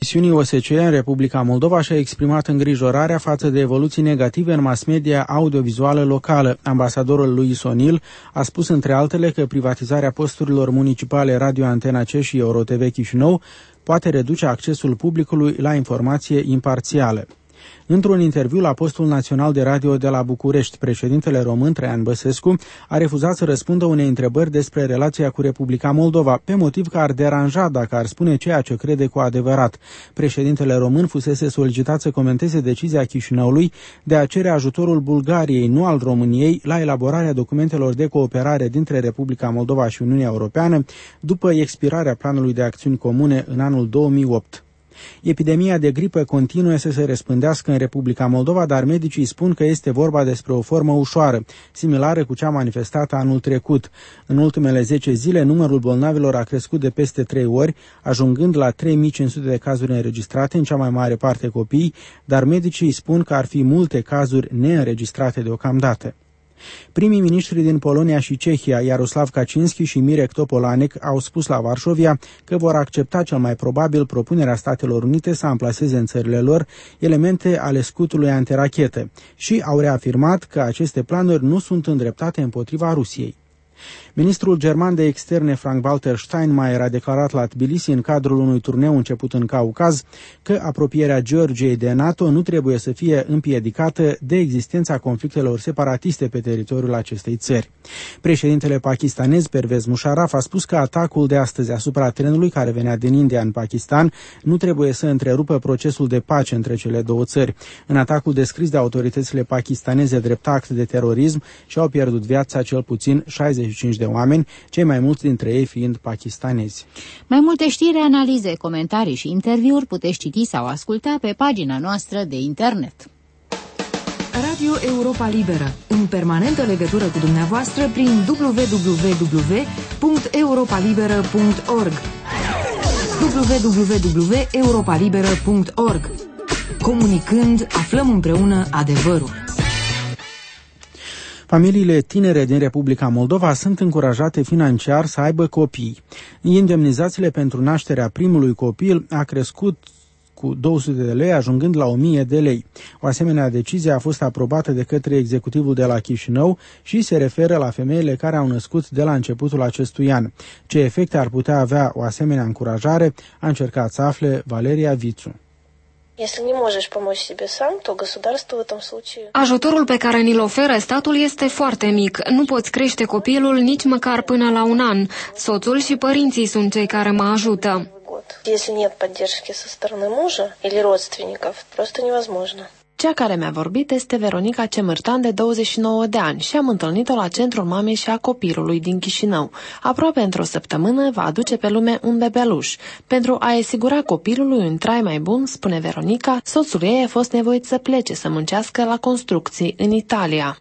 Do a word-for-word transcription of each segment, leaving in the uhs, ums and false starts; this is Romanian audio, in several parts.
misiunii O S C E în Republica Moldova și-a exprimat îngrijorarea față de evoluții negative în mass media audiovizuală locală. Ambasadorul Luis O'Neill a spus între altele că privatizarea posturilor municipale Radio Antena C și EuroTV Chișinău poate reduce accesul publicului la informație imparțială. Într-un interviu la Postul Național de Radio de la București, președintele român Traian Băsescu a refuzat să răspundă unei întrebări despre relația cu Republica Moldova, pe motiv că ar deranja dacă ar spune ceea ce crede cu adevărat. Președintele român fusese solicitat să comenteze decizia Chișinăului de a cere ajutorul Bulgariei, nu al României, la elaborarea documentelor de cooperare dintre Republica Moldova și Uniunea Europeană după expirarea planului de acțiuni comune în anul două mii opt. Epidemia de gripă continuă să se răspândească în Republica Moldova, dar medicii spun că este vorba despre o formă ușoară, similară cu cea manifestată anul trecut. În ultimele zece zile, numărul bolnavilor a crescut de peste trei ori, ajungând la trei mii cinci sute de cazuri înregistrate, în cea mai mare parte copii, dar medicii spun că ar fi multe cazuri neînregistrate deocamdată. Primii miniștri din Polonia și Cehia, Jaroslav Kaczynski și Mirek Topolánek, au spus la Varșovia că vor accepta cel mai probabil propunerea Statelor Unite să amplaseze în țările lor elemente ale scutului antirachetă și au reafirmat că aceste planuri nu sunt îndreptate împotriva Rusiei. Ministrul german de externe Frank-Walter Steinmeier a declarat la Tbilisi în cadrul unui turneu început în Caucaz că apropierea Georgiei de NATO nu trebuie să fie împiedicată de existența conflictelor separatiste pe teritoriul acestei țări. Președintele pakistanez Pervez Musharraf a spus că atacul de astăzi asupra trenului care venea din India în Pakistan nu trebuie să întrerupă procesul de pace între cele două țări. În atacul descris de autoritățile pakistaneze drept act de terorism și-au pierdut viața cel puțin șaizeci și cinci de oameni, cei mai mulți dintre ei fiind pakistanezi. Mai multe știri, analize, comentarii și interviuri puteți citi sau asculta pe pagina noastră de internet. Radio Europa Liberă, în permanentă legătură cu dumneavoastră prin w w w punct europa liberă punct org w w w punct europa liberă punct org. Comunicând, aflăm împreună adevărul. Familiile tinere din Republica Moldova sunt încurajate financiar să aibă copii. Indemnizațiile pentru nașterea primului copil a crescut cu două sute de lei, ajungând la o mie de lei. O asemenea decizie a fost aprobată de către executivul de la Chișinău și se referă la femeile care au născut de la începutul acestui an. Ce efecte ar putea avea o asemenea încurajare, a încercat să afle Valeria Vițu. Ajutorul pe care ni-l oferă statul este foarte mic. Nu poți crește copilul nici măcar până la un an. Soțul și părinții sunt cei care mă ajută. Cea care mi-a vorbit este Veronica Cemârtan, de douăzeci și nouă de ani, și am întâlnit-o la Centrul Mamei și a Copilului din Chișinău. Aproape într-o săptămână va aduce pe lume un bebeluș. Pentru a asigura copilului un trai mai bun, spune Veronica, soțul ei a fost nevoit să plece să muncească la construcții în Italia.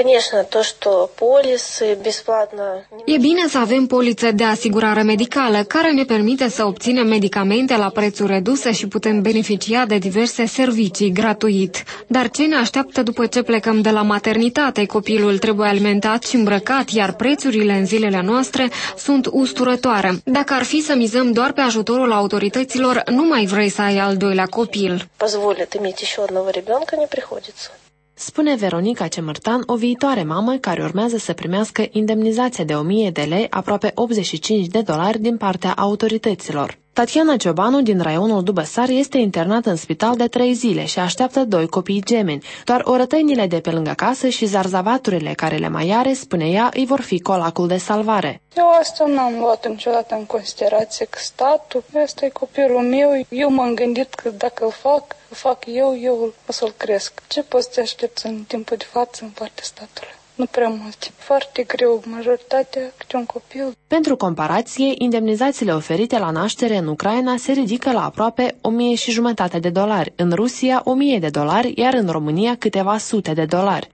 E bine să avem poliță de asigurare medicală, care ne permite să obținem medicamente la prețuri reduse și putem beneficia de diverse servicii gratuit. Dar ce ne așteaptă după ce plecăm de la maternitate? Copilul trebuie alimentat și îmbrăcat, iar prețurile în zilele noastre sunt usturătoare. Dacă ar fi să mizăm doar pe ajutorul autorităților, nu mai vrei să ai al doilea copil. Spune Veronica Cemârtan, o viitoare mamă care urmează să primească indemnizația de o mie de lei, aproape optzeci și cinci de dolari din partea autorităților. Tatiana Ciobanu din raionul Dubăsar este internată în spital de trei zile și așteaptă doi copii gemeni. Doar orătăinile de pe lângă casă și zarzavaturile care le mai are, spune ea, îi vor fi colacul de salvare. Eu asta n-am luat niciodată în considerație că statul, ăsta e copilul meu, eu m-am gândit că dacă îl fac, îl fac eu, eu o să-l cresc. Ce poți să te aștepți în timpul de față în partea statului? Nu prea mult. Foarte greu, majoritatea câte un copil. Pentru comparație, indemnizațiile oferite la naștere în Ucraina se ridică la aproape o mie și jumătate de dolari, în Rusia o mie de dolari, iar în România câteva sute de dolari.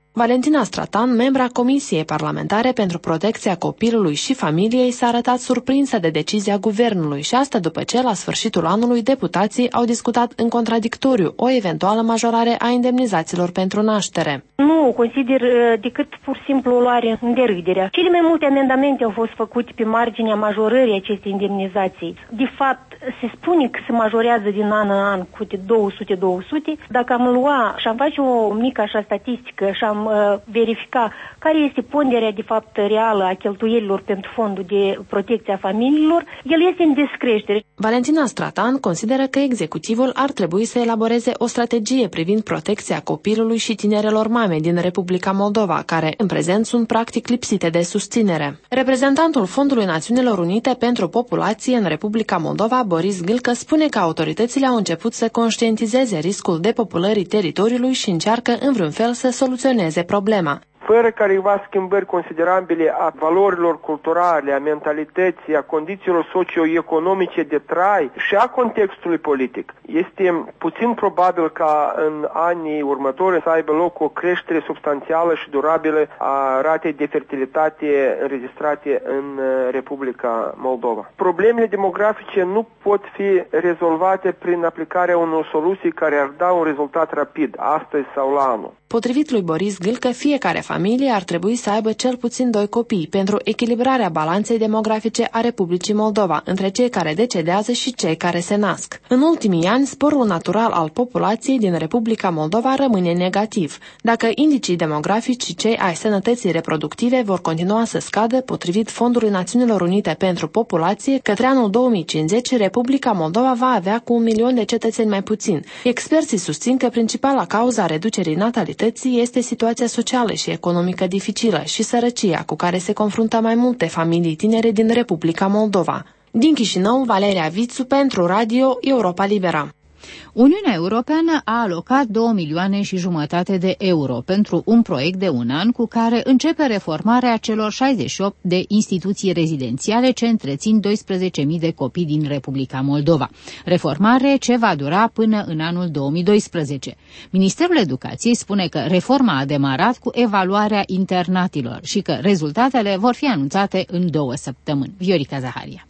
Valentina Stratan, membra Comisiei Parlamentare pentru Protecția Copilului și Familiei, s-a arătat surprinsă de decizia guvernului și asta după ce, la sfârșitul anului, deputații au discutat în contradictoriu o eventuală majorare a indemnizațiilor pentru naștere. Nu consider decât pur și simplu o luare în derâdere. Cele mai multe amendamente au fost făcute pe marginea majorării acestei indemnizații. De fapt, se spune că se majorează din an în an cu două sute două sute. Dacă am lua și am face o mică așa statistică și am uh, verifica care este ponderea de fapt reală a cheltuielilor pentru fondul de protecție a familiilor, el este în descreștere. Valentina Stratan consideră că executivul ar trebui să elaboreze o strategie privind protecția copilului și tinerelor mame din Republica Moldova, care în prezent sunt practic lipsite de susținere. Reprezentantul Fondului Națiunilor Unite pentru Populație în Republica Moldova, Boris Gâlcă, spune că autoritățile au început să conștientizeze riscul depopulării teritoriului și încearcă în vreun fel să soluționeze problema. Fără careva schimbări considerabile a valorilor culturale, a mentalității, a condițiilor socioeconomice de trai și a contextului politic, este puțin probabil ca în anii următori să aibă loc o creștere substanțială și durabilă a ratei de fertilitate înregistrate în Republica Moldova. Problemele demografice nu pot fi rezolvate prin aplicarea unor soluții care ar da un rezultat rapid, astăzi sau la anul. Potrivit lui Boris Gâlcă, fiecare familie ar trebui să aibă cel puțin doi copii pentru echilibrarea balanței demografice a Republicii Moldova între cei care decedează și cei care se nasc. În ultimii ani, sporul natural al populației din Republica Moldova rămâne negativ. Dacă indicii demografici și cei ai sănătății reproductive vor continua să scadă, potrivit Fondului Națiunilor Unite pentru Populație, către anul două mii cincizeci, Republica Moldova va avea cu un milion de cetățeni mai puțin. Experții susțin că principala cauza reducerii natalității este situația socială și economică dificilă și sărăcia cu care se confruntă mai multe familii tinere din Republica Moldova. Din Chișinău, Valeria Vițu pentru Radio Europa Libera. Uniunea Europeană a alocat două milioane și jumătate de euro pentru un proiect de un an cu care începe reformarea celor șaizeci și opt de instituții rezidențiale ce întrețin doisprezece mii de copii din Republica Moldova. Reformare ce va dura până în anul două mii doisprezece. Ministerul Educației spune că reforma a demarat cu evaluarea internatilor și că rezultatele vor fi anunțate în două săptămâni. Viorica Zaharia.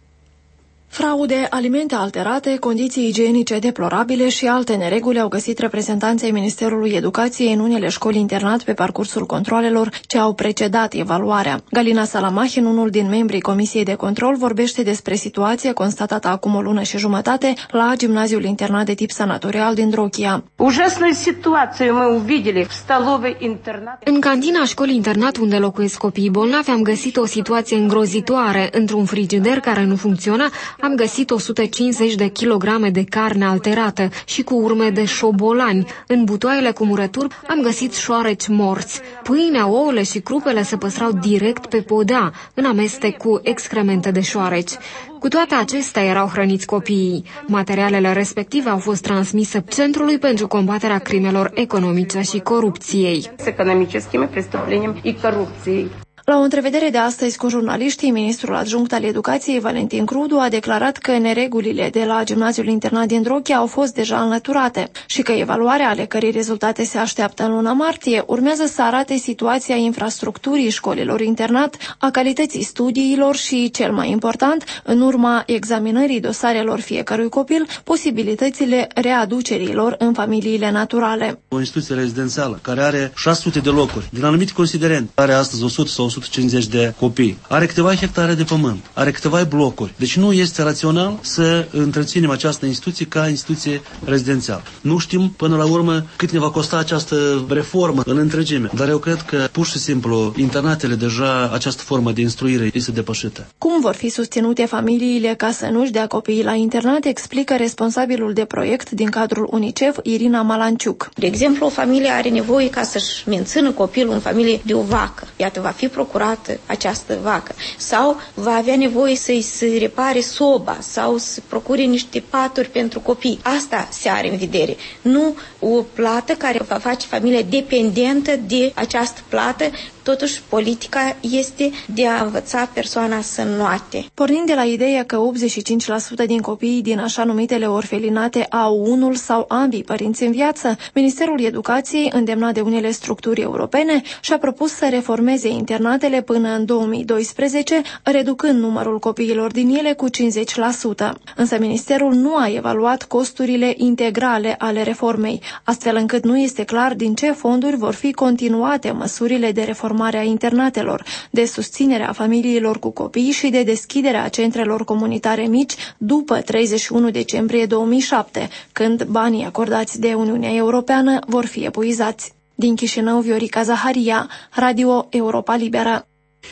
Fraude, alimente alterate, condiții igienice deplorabile și alte nereguli au găsit reprezentanții Ministerului Educației în unele școli internat pe parcursul controalelor ce au precedat evaluarea. Galina Salamahin, unul din membrii Comisiei de Control, vorbește despre situația constatată acum o lună și jumătate la gimnaziul internat de tip sanatorial din Drochia. În cantina școlii internat unde locuiesc copiii bolnavi am găsit o situație îngrozitoare. Într-un frigider care nu funcționa, am găsit o sută cincizeci de kilograme de carne alterată și cu urme de șobolani. În butoaiele cu murături am găsit șoareci morți. Pâinea, ouăle și crupele se păstrau direct pe podea, în amestec cu excremente de șoareci. Cu toate acestea erau hrăniți copiii. Materialele respective au fost transmise Centrului pentru combaterea crimelor economice și corupției. La o întrevedere de astăzi cu jurnaliștii, ministrul adjunct al Educației, Valentin Crudu, a declarat că neregulile de la gimnaziul internat din Drochia au fost deja înlăturate și că evaluarea, ale cărei rezultate se așteaptă în luna martie, urmează să arate situația infrastructurii școlilor internat, a calității studiilor și, cel mai important, în urma examinării dosarelor fiecărui copil, posibilitățile readucerilor în familiile naturale. O instituție rezidențială care are șase sute de locuri, din anumite considerente, are astăzi o sută sau o sută cincizeci de copii, are câteva hectare de pământ, are câteva blocuri. Deci nu este rațional să întreținem această instituție ca instituție rezidențială. Nu știm până la urmă cât ne va costa această reformă în întregime, dar eu cred că pur și simplu internatele deja această formă de instruire este depășită. Cum vor fi susținute familiile ca să nu-și dea copiii la internat, explică responsabilul de proiect din cadrul UNICEF, Irina Malanciuc. De exemplu, o familie are nevoie ca să-și mențină copilul în familie de o vacă. Iată, va fi procurată această vacă. Sau va avea nevoie să-i se repare soba sau să procure niște paturi pentru copii. Asta se are în vedere. Nu o plată care va face familia dependentă de această plată Totuși, politica este de a învăța persoana să înnoate. Pornind de la ideea că optzeci și cinci la sută din copiii din așa numitele orfelinate au unul sau ambii părinți în viață, Ministerul Educației, îndemnat de unele structuri europene, și-a propus să reformeze internatele până în două mii doisprezece, reducând numărul copiilor din ele cu cincizeci la sută. Însă Ministerul nu a evaluat costurile integrale ale reformei, astfel încât nu este clar din ce fonduri vor fi continuate măsurile de reformare a internatelor, de susținere a familiilor cu copii și de deschiderea centrelor comunitare mici după treizeci și unu decembrie două mii șapte, când banii acordați de Uniunea Europeană vor fi epuizați. Din Chișinău, Viorica Zaharia, Radio Europa Liberă.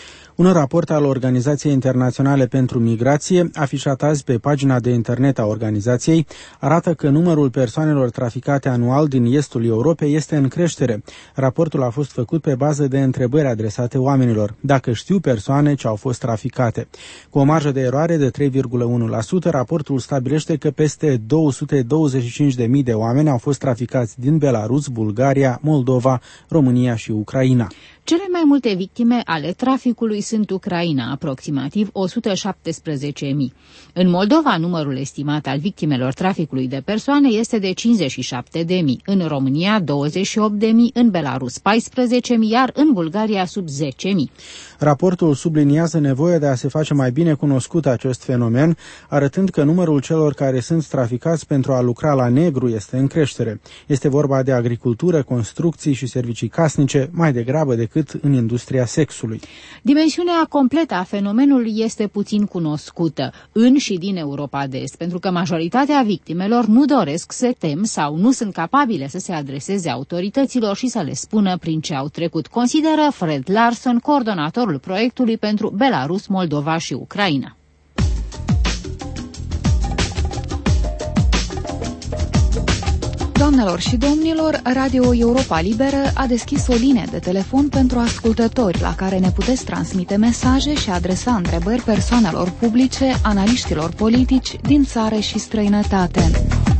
Un raport al Organizației Internaționale pentru Migrație, afișat azi pe pagina de internet a organizației, arată că numărul persoanelor traficate anual din estul Europei este în creștere. Raportul a fost făcut pe bază de întrebări adresate oamenilor, dacă știu persoane ce au fost traficate. Cu o marjă de eroare de trei virgulă unu la sută, raportul stabilește că peste două sute douăzeci și cinci de mii de oameni au fost traficați din Belarus, Bulgaria, Moldova, România și Ucraina. Cele mai multe victime ale traficului sunt Ucraina, aproximativ o sută șaptesprezece mii. În Moldova, numărul estimat al victimelor traficului de persoane este de cincizeci și șapte de mii, în România douăzeci și opt de mii, în Belarus paisprezece mii, iar în Bulgaria sub zece mii. Raportul subliniază nevoia de a se face mai bine cunoscut acest fenomen, arătând că numărul celor care sunt traficați pentru a lucra la negru este în creștere. Este vorba de agricultură, construcții și servicii casnice, mai degrabă decât în industria sexului. Dimensiunea completă a fenomenului este puțin cunoscută în și din Europa de Est, pentru că majoritatea victimelor nu doresc, se tem sau nu sunt capabile să se adreseze autorităților și să le spună prin ce au trecut, consideră Fred Larson, coordonatorul proiectului pentru Belarus, Moldova și Ucraina. Doamnelor și domnilor, Radio Europa Liberă a deschis o linie de telefon pentru ascultători la care ne puteți transmite mesaje și adresa întrebări persoanelor publice, analiștilor politici din țară și străinătate.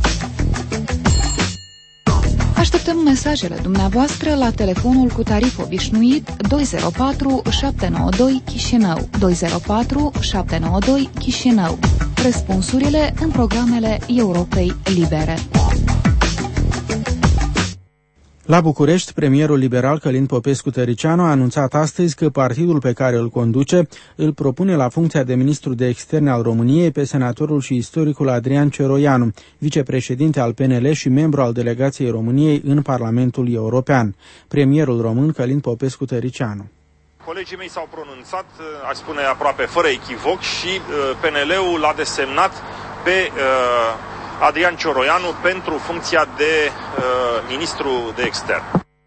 Așteptăm mesajele dumneavoastră la telefonul cu tarif obișnuit doi zero patru șapte nouă doi Chișinău, doi zero patru șapte nouă doi Chișinău. Răspunsurile în programele Europei Libere. La București, premierul liberal Călin Popescu-Tăricianu a anunțat astăzi că partidul pe care îl conduce îl propune la funcția de ministru de externe al României pe senatorul și istoricul Adrian Cioroianu, vicepreședinte al P N L și membru al delegației României în Parlamentul European. Premierul român Călin Popescu-Tăricianu. Colegii mei s-au pronunțat, aș spune aproape fără echivoc, și P N L-ul l-a desemnat pe uh, Adrian Cioroianu pentru funcția de uh, ministru de extern.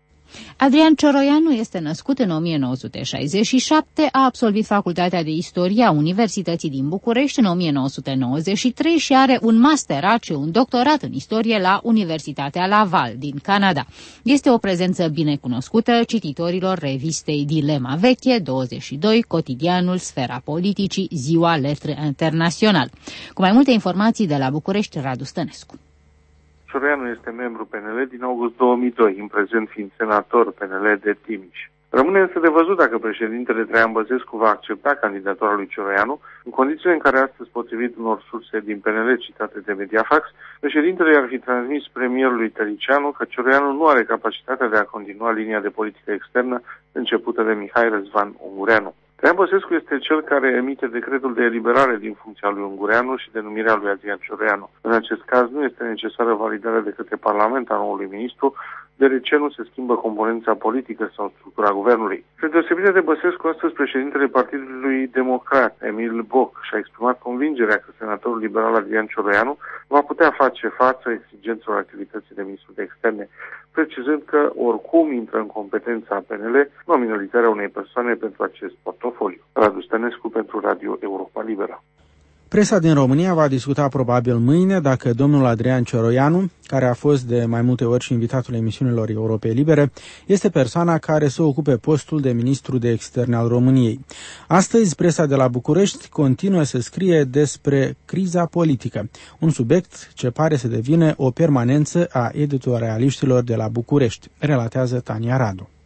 Adrian Cioroianu este născut în o mie nouă sute șaizeci și șapte, a absolvit Facultatea de Istorie a Universității din București în o mie nouă sute nouăzeci și trei și are un masterat și un doctorat în istorie la Universitatea Laval din Canada. Este o prezență bine cunoscută cititorilor revistei Dilema Veche, douăzeci și doi, Cotidianul, Sfera Politicii, Ziua Lettre Internațional. Cu mai multe informații de la București, Radu Stănescu. Cioroianu este membru P N L din august două mii doi, în prezent fiind senator P N L de Timiș. Rămâne însă de văzut dacă președintele Traian Băsescu va accepta candidatura lui Cioroianu, în condițiile în care astăzi, potrivit unor surse din P N L citate de Mediafax, președintele ar fi transmis premierului Tăricianu că Cioroianu nu are capacitatea de a continua linia de politică externă începută de Mihai Răzvan Ungureanu. Traian Băsescu este cel care emite decretul de eliberare din funcția lui Ungureanu și denumirea lui Adrian Cioroianu. În acest caz nu este necesară validarea de către Parlament a noului ministru, deoarece nu se schimbă componența politică sau structura guvernului. Spre deosebire de Băsescu, astăzi președintele Partidului Democrat, Emil Boc, și-a exprimat convingerea că senatorul liberal Adrian Cioroianu va putea face față exigențelor activității de ministru de externe, precizând că oricum intră în competența P N L nominalizarea unei persoane pentru acest portofoliu. Radu Stănescu pentru Radio Europa Liberă. Presa din România va discuta probabil mâine dacă domnul Adrian Cioroianu, care a fost de mai multe ori și invitatul emisiunilor Europei Libere, este persoana care să ocupe postul de ministru de externe al României. Astăzi, presa de la București continuă să scrie despre criza politică, un subiect ce pare să devină o permanență a editorialiștilor de la București, relatează Tania Radu.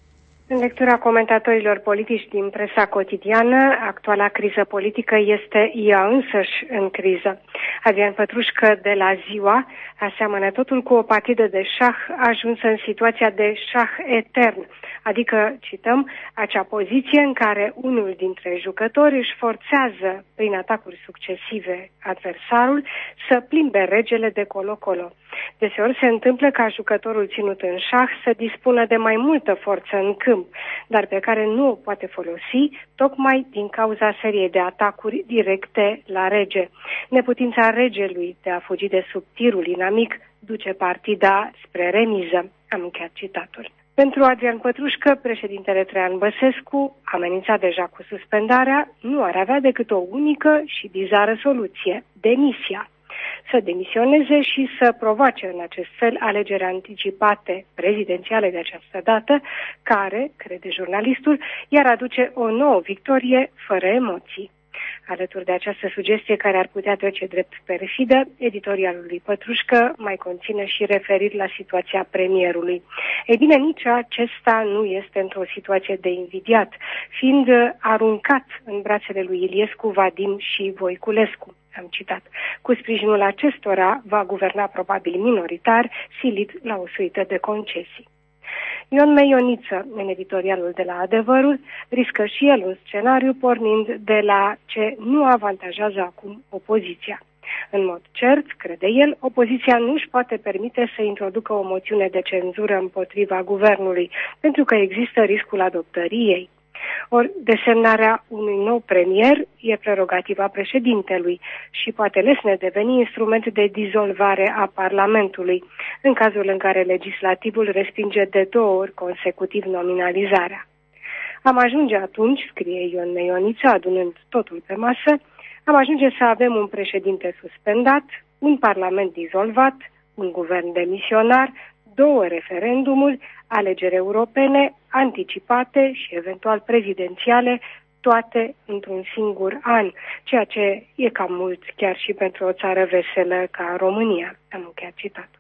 În lectura comentatorilor politici din presa cotidiană, actuala criză politică este ea însăși în criză. Adrian Pătrușcă de la Ziua aseamănă totul cu o partidă de șah ajunsă în situația de șah etern, adică, cităm, acea poziție în care unul dintre jucători își forțează, prin atacuri succesive, adversarul să plimbe regele de colo-colo. Deseori se întâmplă ca jucătorul ținut în șah să dispună de mai multă forță în câmp, dar pe care nu o poate folosi tocmai din cauza seriei de atacuri directe la rege. Neputința regelui de a fugi de sub tirul inamic duce partida spre remiză. Am încheiat citatul. Pentru Adrian Pătrușcă, președintele Traian Băsescu, amenințat deja cu suspendarea, nu ar avea decât o unică și bizară soluție: demisia. Să demisioneze și să provoace în acest fel alegeri anticipate prezidențiale de această dată, care, crede jurnalistul, i-ar aduce o nouă victorie fără emoții. Alături de această sugestie, care ar putea trece drept perfidă, editorialul lui Pătrușcă mai conține și referiri la situația premierului. Ei bine, nici acesta nu este într-o situație de invidiat, fiind aruncat în brațele lui Iliescu, Vadim și Voiculescu. Am citat. Cu sprijinul acestora va guverna probabil minoritar, silit la o suită de concesii. Ion Meioniță, în editorialul de la Adevărul, riscă și el un scenariu pornind de la ce nu avantajează acum opoziția. În mod cert, crede el, opoziția nu își poate permite să introducă o moțiune de cenzură împotriva guvernului, pentru că există riscul adoptării ei. Ori desemnarea unui nou premier e prerogativa președintelui și poate lesne deveni instrument de dizolvare a Parlamentului, în cazul în care legislativul respinge de două ori consecutiv nominalizarea. Am ajunge atunci, scrie Ion Meioniță, adunând totul pe masă, am ajunge să avem un președinte suspendat, un parlament dizolvat, un guvern demisionar, două referendumuri, alegeri europene, anticipate și eventual prezidențiale, toate într-un singur an, ceea ce e cam mult chiar și pentru o țară veselă ca România. Am încheiat citatul.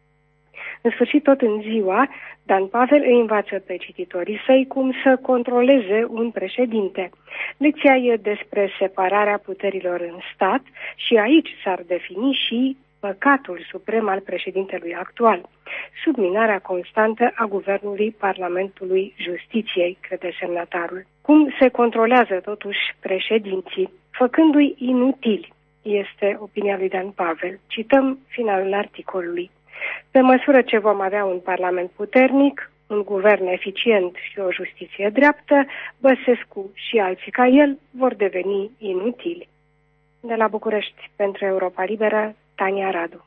În sfârșit, tot în Ziua, Dan Pavel îi învață pe cititorii săi cum să controleze un președinte. Lecția e despre separarea puterilor în stat și aici s-ar defini și păcatul suprem al președintelui actual: subminarea constantă a guvernului, Parlamentului, Justiției, crede semnatarul. Cum se controlează totuși președinții, făcându-i inutili, este opinia lui Dan Pavel. Cităm finalul articolului. Pe măsură ce vom avea un parlament puternic, un guvern eficient și o justiție dreaptă, Băsescu și alții ca el vor deveni inutili. De la București, pentru Europa Liberă, Tania Radu.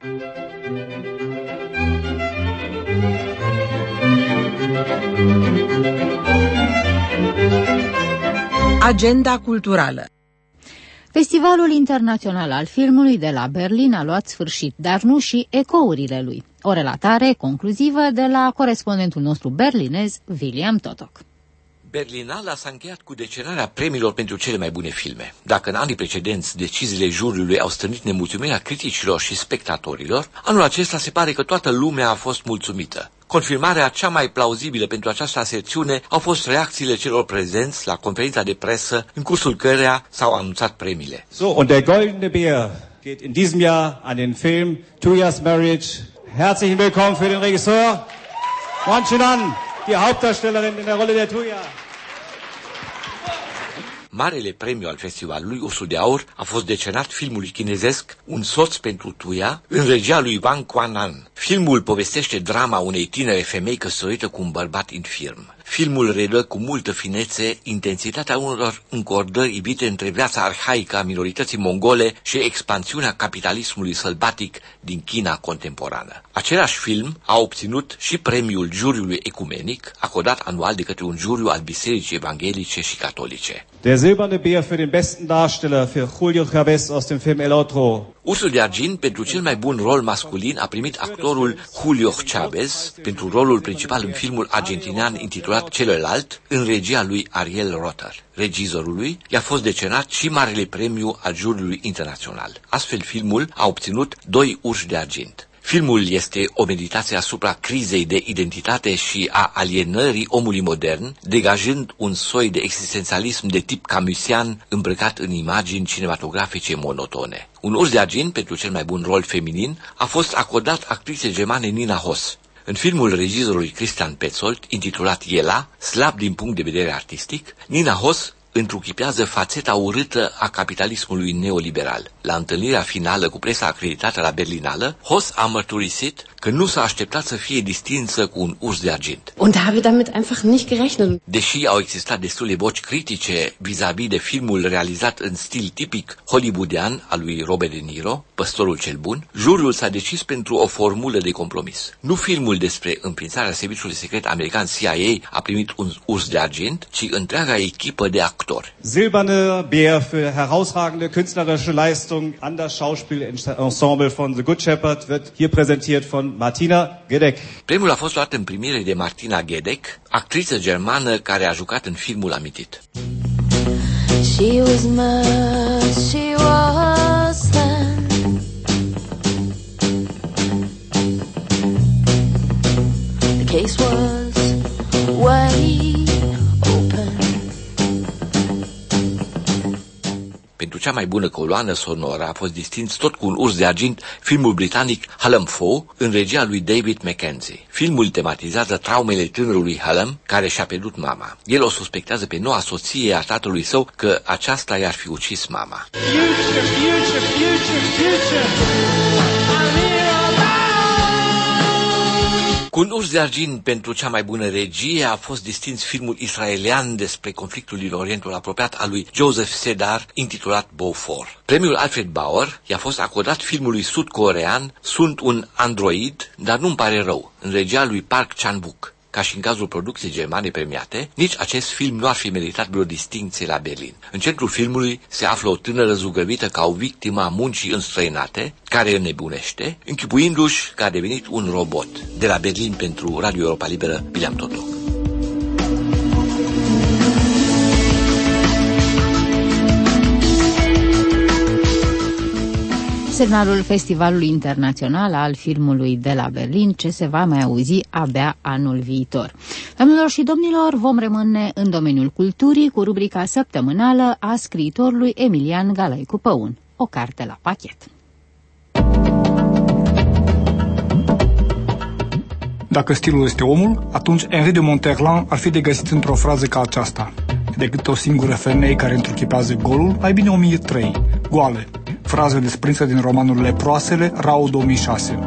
Agenda culturală. Festivalul Internațional al Filmului de la Berlin a luat sfârșit, dar nu și ecourile lui. O relatare concluzivă de la corespondentul nostru berlinez, William Totok. Berlinala s-a încheiat cu decernarea premiilor pentru cele mai bune filme. Dacă în anii precedenți deciziile juriului au stârnit nemulțumirea criticilor și spectatorilor, anul acesta se pare că toată lumea a fost mulțumită. Confirmarea cea mai plauzibilă pentru această aserțiune au fost reacțiile celor prezenți la conferința de presă, în cursul căreia s-au anunțat premiile. So, und der Goldene Bär geht in diesem Jahr an den Film Tuya's Marriage. Herzlichen Willkommen für den Regisseur Wang Quan'an, die Hauptdarstellerin in der Rolle der Tuya. Marele premiu al festivalului, Ursul de Aur, a fost decernat filmului chinezesc Un soț pentru Tuya, în regia lui Wang Quan'an. Filmul povestește drama unei tinere femei căsătorită cu un bărbat infirm. Filmul redă cu multă finețe intensitatea unor încordări ibite între viața arhaică a minorității mongole și expansiunea capitalismului sălbatic din China contemporană. Același film a obținut și premiul juriului ecumenic, acordat anual de către un juriu al Bisericii Evanghelice și Catolice. Der Silberne Bär für den besten Darsteller für Julio Chavez aus dem Film El Otro. Ursul de argint pentru cel mai bun rol masculin a primit actorul Julio Chavez pentru rolul principal în filmul argentinian intitulat Celălalt, în regia lui Ariel Rotter. Regizorului i-a fost decernat și marele premiu al juriului internațional. Astfel, filmul a obținut doi urși de argint. Filmul este o meditație asupra crizei de identitate și a alienării omului modern, degajând un soi de existențialism de tip camusian îmbrăcat în imagini cinematografice monotone. Un urs de argint pentru cel mai bun rol feminin a fost acordat actriței germane Nina Hoss. În filmul regizorului Christian Petzold, intitulat Ela, slab din punct de vedere artistic, Nina Hoss întruchipează fațeta urâtă a capitalismului neoliberal. La întâlnirea finală cu presa acreditată la Berlinală, Hoss a mărturisit că nu s-a așteptat să fie distinsă cu un urs de argint. Und da habe ich damit einfach nicht gerechnet. Deși au existat destule voci critice vis-a-vis de filmul realizat în stil tipic hollywoodian al lui Robert De Niro, Păstorul cel Bun, juriul s-a decis pentru o formulă de compromis. Nu filmul despre înființarea serviciului secret american C I A a primit un urs de argint, ci întreaga echipă de actori. Silberne Bär für herausragende künstlerische Leistung an das Schauspielensemble von The Good Shepherd wird hier präsentiert von Martina Gedeck. Premiul a fost luat în primire de Martina Gedeck, actriță germană care a jucat în filmul amintit. She was mad, she was then. The case was way open. Pentru cea mai bună coloană sonoră a fost distins tot cu un urs de argint filmul britanic Hallam Foe, în regia lui David Mackenzie. Filmul tematizează traumele tânărului Hallam, care și-a pierdut mama. El o suspectează pe noua soție a tatălui său că aceasta i-ar fi ucis mama. Future, future, future, future. Cu un urs de argint pentru cea mai bună regie a fost distins filmul israelian despre conflictul din Orientul Apropiat al lui Joseph Sedar, intitulat Beaufort. Premiul Alfred Bauer i-a fost acordat filmului sud-corean Sunt un android, dar nu-mi pare rău, în regia lui Park Chan-wook. Ca și în cazul producției germane premiate, nici acest film nu ar fi meritat vreo distincție la Berlin. În centrul filmului se află o tânără zugrăvită ca o victimă a muncii înstrăinate, care înnebunește, închipuindu-și că a devenit un robot. De la Berlin pentru Radio Europa Liberă, Bileam Totoc. Semnalul Festivalului Internațional al Filmului de la Berlin, ce se va mai auzi abia anul viitor. Doamnelor și domnilor, vom rămâne în domeniul culturii cu rubrica săptămânală a scriitorului Emilian Galaicu Păun, o carte la pachet. Dacă stilul este omul, atunci Henri de Monterland ar fi de găsit într-o frază ca aceasta: decât o singură femeie care întruchipează golul, mai bine o mie trei, goale. Frază desprinsă din romanul Leproasele, Rau două mii șase.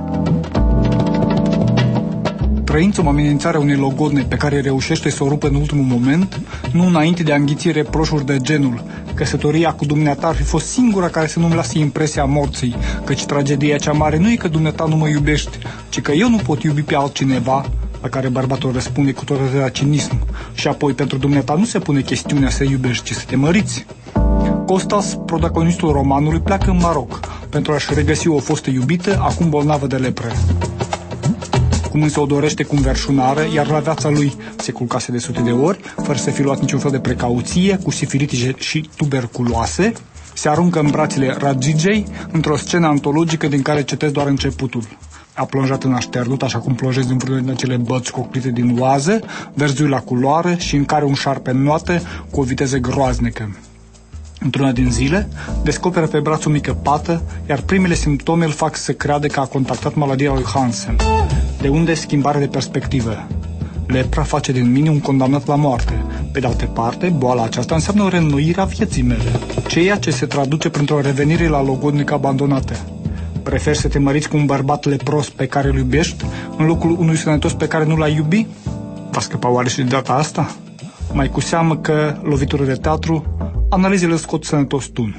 Trăind sub amenințarea unei logodne pe care reușește să o rupă în ultimul moment, nu înainte de a înghiți reproșuri de genul: căsătoria cu dumneata ar fi fost singura care să nu-mi lase impresia morții, căci tragedia cea mare nu e că dumneata nu mă iubești, ci că eu nu pot iubi pe altcineva, la care bărbatul răspunde cu tot atâta cinism: și apoi pentru dumneata nu se pune chestiunea să iubești, ci să te măriți. Costas, protagonistul romanului, pleacă în Maroc pentru a-și regăsi o fostă iubită, acum bolnavă de lepră. Cum însă o dorește cu înverșunare, iar la viața lui se culcase de sute de ori, fără să fi luat niciun fel de precauție, cu sifilitice și tuberculoase, se aruncă în brațele Ragigei într-o scenă antologică din care citesc doar începutul. A plonjat în așternut, așa cum plonjezi în vreunul din acele băți coclite din oază, verzui la culoare și în care un șarpe înnoată cu o viteză groaznică. Într-una din zile, descoperă pe braț o mică pată, iar primele simptome îl fac să creadă că a contactat maladia lui Hansen. De unde schimbare de perspectivă? Lepra face din mine un condamnat la moarte. Pe de altă parte, boala aceasta înseamnă o reînnoire a vieții mele, ceea ce se traduce printr-o revenire la logodnică abandonată. Preferi să te măriți cu un bărbat lepros pe care îl iubești, în locul unui sănătos pe care nu l-ai iubi? Va scăpa oare și de data asta? Mai cu seamă că, lovitură de teatru, analizele scot sănătos tun.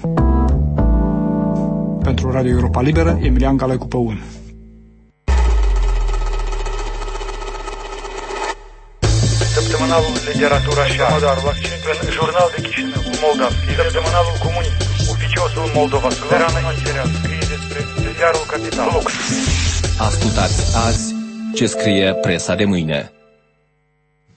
Pentru Radio Europa Liberă, Emilian Galaicu Păun. Săptămânalul Literatura și Artă, în Jurnal de Chișinău, Moldavski, Săptămânalul Comunism, Oficiosul Moldova, Suverană Istoria, scrie despre ziarul Capital. Ascultați azi ce scrie presa de mâine.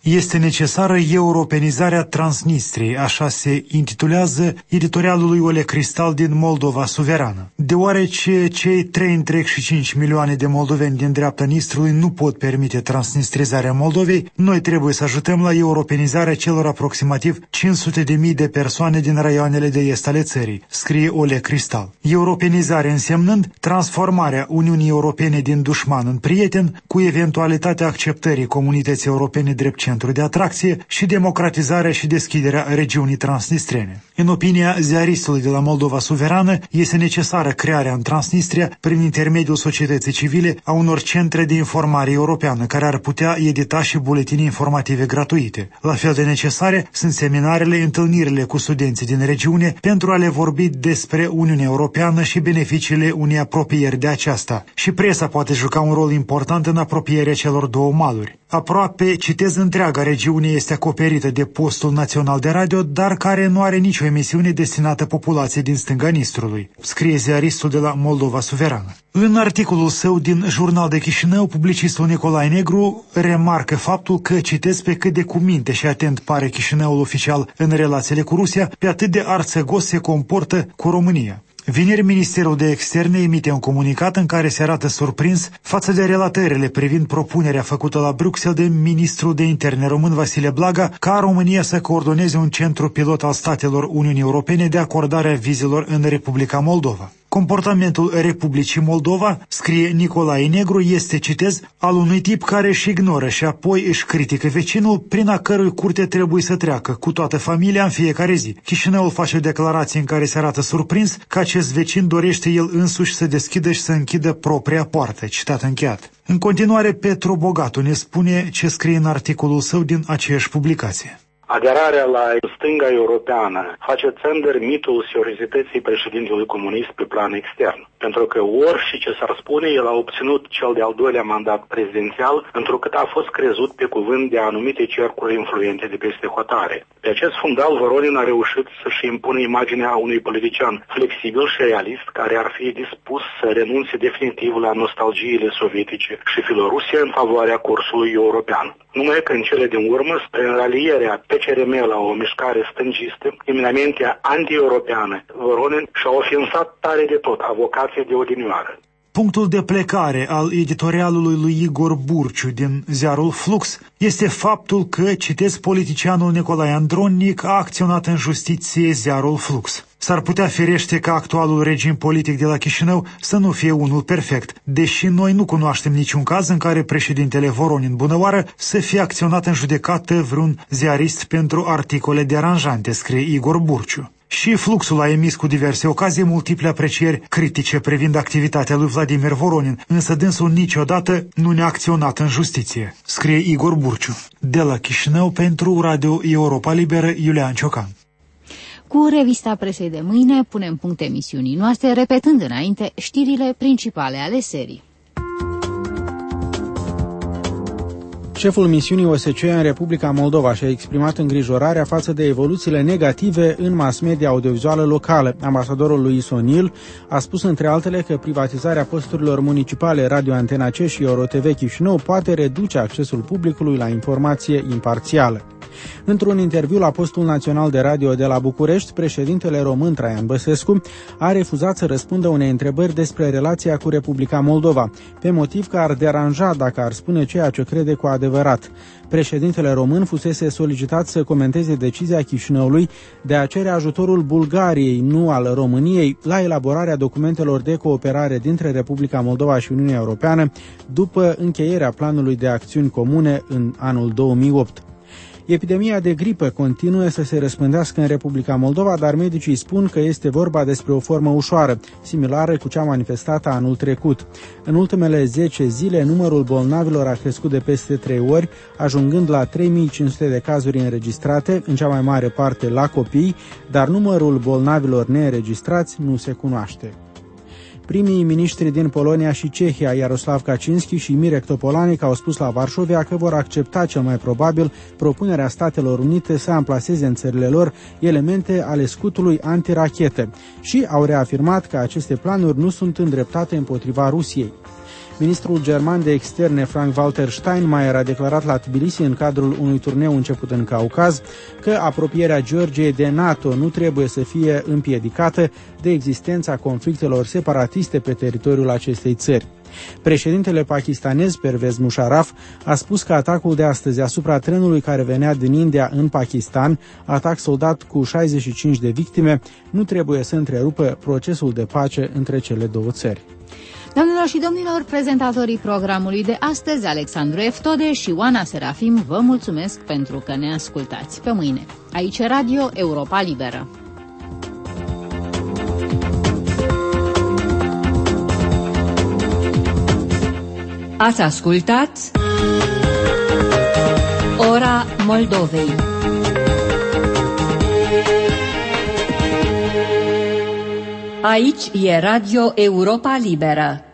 Este necesară europenizarea Transnistriei, așa se intitulează editorialul lui Ole Cristal din Moldova Suverană. Deoarece cei trei întreg și cinci milioane de moldoveni din dreapta Nistrului nu pot permite transnistrizarea Moldovei, noi trebuie să ajutăm la europenizarea celor aproximativ cinci sute de mii de persoane din raioanele de est ale țării, scrie Ole Cristal. Europenizare însemnând transformarea Uniunii Europene din dușman în prieten, cu eventualitatea acceptării comunității europene drept centru de atracție și democratizarea și deschiderea regiunii transnistrene. În opinia ziaristului de la Moldova Suverană, este necesară crearea în Transnistria, prin intermediul societății civile, a unor centre de informare europeană, care ar putea edita și buletine informative gratuite. La fel de necesare sunt seminarele, întâlnirile cu studenții din regiune pentru a le vorbi despre Uniunea Europeană și beneficiile unei apropieri de aceasta. Și presa poate juca un rol important în apropierea celor două maluri. Aproape, citez, întreaga regiune este acoperită de postul național de radio, dar care nu are nicio emisiune destinată populației din stânga Nistrului, scrie ziaristul de la Moldova Suverană. În articolul său din Jurnal de Chișinău, publicistul Nicolae Negru remarcă faptul că, citez, pe cât de cuminte și atent pare Chișinăul oficial în relațiile cu Rusia, pe atât de arțăgos se comportă cu România. Vineri, Ministerul de Externe emite un comunicat în care se arată surprins față de relatările privind propunerea făcută la Bruxelles de ministrul de interne român Vasile Blaga ca România să coordoneze un centru pilot al statelor Uniunii Europene de acordare a vizelor în Republica Moldova. Comportamentul Republicii Moldova, scrie Nicolae Negru, este, citez, al unui tip care își ignoră și apoi își critică vecinul, prin a cărui curte trebuie să treacă cu toată familia în fiecare zi. Chișinăul face o declarație în care se arată surprins că acest vecin dorește el însuși să deschidă și să închidă propria poartă. Citat încheiat. În continuare, Petru Bogatu ne spune ce scrie în articolul său din aceeași publicație. Aderarea la stânga europeană face țândăr mitul seriozității președintelui comunist pe plan extern. Pentru că orice ce s-ar spune, el a obținut cel de-al doilea mandat prezidențial, întrucât a fost crezut pe cuvânt de anumite cercuri influente de peste hotare. Pe acest fundal, Voronin a reușit să-și impună imaginea unui politician flexibil și realist, care ar fi dispus să renunțe definitiv la nostalgiile sovietice și filorusia în favoarea cursului european. Numai că în cele din urmă, prin ralierea P C R M la o mișcare stângistă, eminamente anti-europeană, Voronin și-a ofensat tare de tot avocația de odinioară. Punctul de plecare al editorialului lui Igor Burciu din ziarul Flux este faptul că, citez, politicianul Nicolae Andronic a acționat în justiție ziarul Flux. S-ar putea firește ca actualul regim politic de la Chișinău să nu fie unul perfect, deși noi nu cunoaștem niciun caz în care președintele Voronin bunăoară să fie acționat în judecată vreun ziarist pentru articole deranjante, scrie Igor Burciu. Și Fluxul a emis cu diverse ocazii multiple aprecieri critice privind activitatea lui Vladimir Voronin, însă dânsul niciodată nu ne-a acționat în justiție, scrie Igor Burciu. De la Chișinău pentru Radio Europa Liberă, Iulian Ciocan. Cu revista presei de mâine punem punct emisiunii noastre, repetând înainte știrile principale ale serii. Șeful misiunii O S C E în Republica Moldova și-a exprimat îngrijorarea față de evoluțiile negative în mass media audiovizuală locală. Ambasadorul lui Sonil a spus între altele că privatizarea posturilor municipale Radio Antena C și EuroTV Chișinău poate reduce accesul publicului la informație imparțială. Într-un interviu la Postul Național de Radio de la București, președintele român Traian Băsescu a refuzat să răspundă unei întrebări despre relația cu Republica Moldova, pe motiv că ar deranja dacă ar spune ceea ce crede cu adevărat. Președintele român fusese solicitat să comenteze decizia Chișinăului de a cere ajutorul Bulgariei, nu al României, la elaborarea documentelor de cooperare dintre Republica Moldova și Uniunea Europeană după încheierea planului de acțiuni comune în anul două mii opt. Epidemia de gripă continuă să se răspândească în Republica Moldova, dar medicii spun că este vorba despre o formă ușoară, similară cu cea manifestată anul trecut. În ultimele zece zile, numărul bolnavilor a crescut de peste trei ori, ajungând la trei mii cinci sute de cazuri înregistrate, în cea mai mare parte la copii, dar numărul bolnavilor neînregistrați nu se cunoaște. Primii miniștri din Polonia și Cehia, Iaroslav Kaczynski și Mirek Topolánek, au spus la Varșovia că vor accepta cel mai probabil propunerea Statelor Unite să amplaseze în țările lor elemente ale scutului antirachete și au reafirmat că aceste planuri nu sunt îndreptate împotriva Rusiei. Ministrul german de externe Frank-Walter Steinmeier a declarat la Tbilisi în cadrul unui turneu început în Caucaz că apropierea Georgiei de NATO nu trebuie să fie împiedicată de existența conflictelor separatiste pe teritoriul acestei țări. Președintele pakistanez Pervez Musharraf a spus că atacul de astăzi asupra trenului care venea din India în Pakistan, atac soldat cu șaizeci și cinci de victime, nu trebuie să întrerupă procesul de pace între cele două țări. Doamnelor și domnilor, prezentatorii programului de astăzi, Alexandru Eftode și Oana Serafim, vă mulțumesc pentru că ne ascultați. Pe mâine, aici Radio Europa Liberă. Ați ascultat Ora Moldovei. Aici e Radio Europa Liberă.